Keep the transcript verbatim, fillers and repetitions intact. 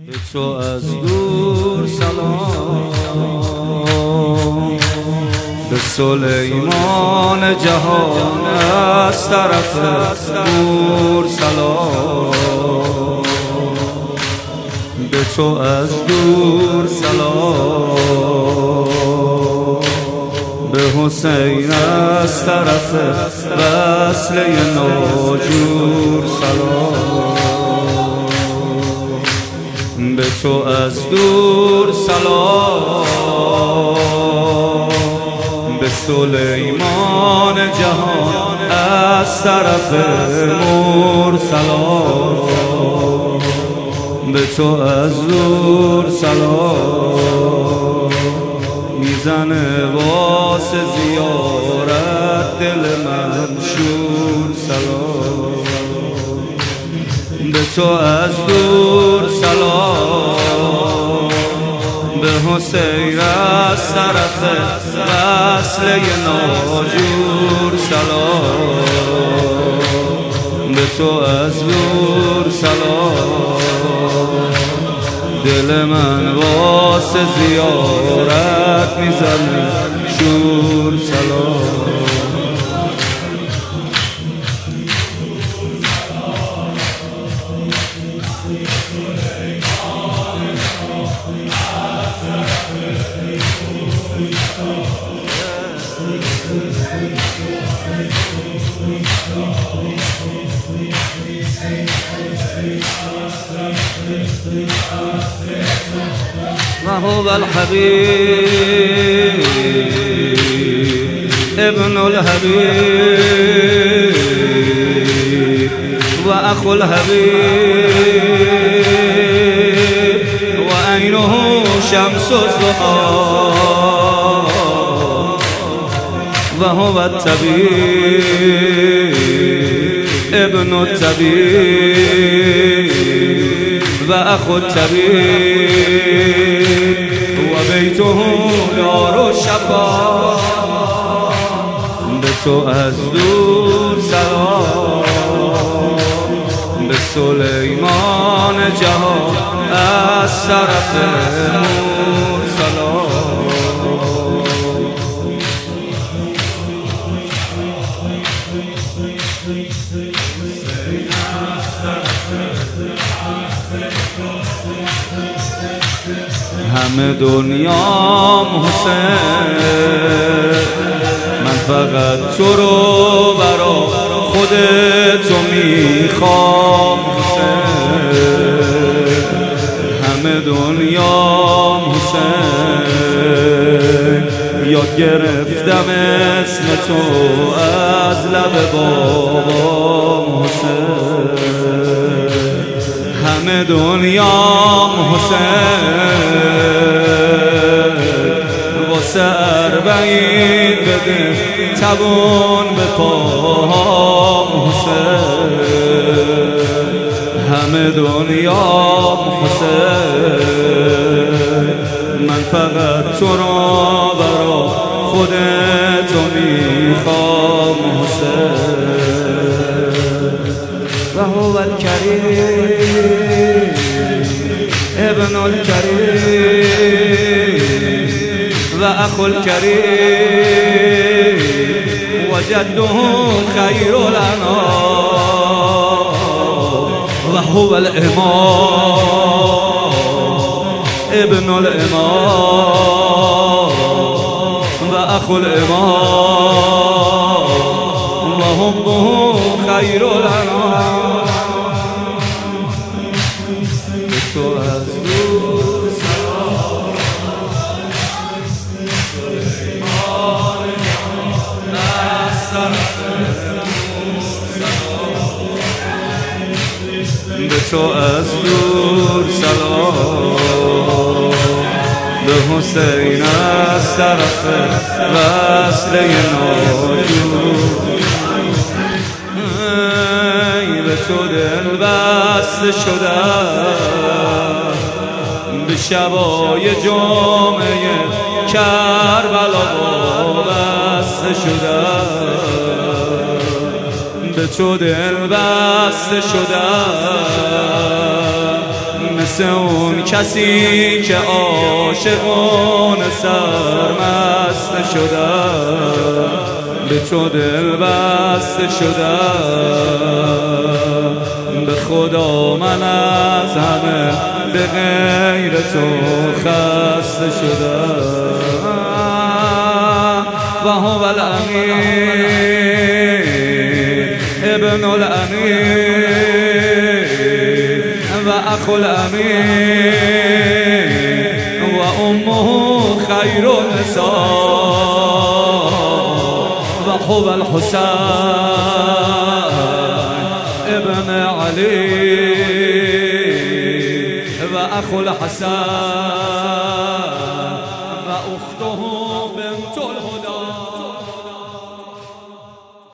به تو از دور سلام، به سلیمان جهان از طرف دور سلام، به تو از دور سلام، به حسین از طرف وصله ناجور سلام، به تو از دور سلام، به سلیمان جهان از طرف مور سلام، به تو از دور سلام، میزنه واسه زیارت دل منشور سلام، به تو از دور سلام، به حسین از طرف وصله ناجور سلام، به تو از دور سلام، دل من واسه زیارت میزنه شور سلام. وهو الحبيب ابن الحبيب وأخو الحبيب وعينه شمس الضحى وهو الطبيب ابن الطبيب وأخو الطبيب وبيته دار الشفا، به تو از دور سلام، به سلیمان جهان از طرف مور سلام، همه دنیام حسین، من فقط تو رو برا خود تو میخوام حسین، همه دنیام حسین، یاد گرفتم اسم تو از لب بابام حسین، همه دنیام حسین، واسه اربعین بده تبون به پاهم حسین، همه دنیام حسین، من فقط تو را برا خودت میخوام حسین. وهو الكريم ابن الكريم وأخو الكريم وجده خير الأنام، وهو الإمام ابن الإمام وأخو الإمام وحبه خير الأنام، تو از دور سلام، سلیمان جهان از طرف مور سلام، به تو از دور سلام، به حسین از طرف وصله ناجور، به تو دل بسته شدم، به شبای جمعه کربلا بسته شدم، به تو دل بسته شدم، مثل اون کسی که عاشقان سرمست شده به تو دل بسته شده به خدا من از همه به غیر تو خسته شده و هو الامیر ابن الامیر و اخو الامیر و امه خیر النساء و هو الحسین ابن علی و اخو الحسن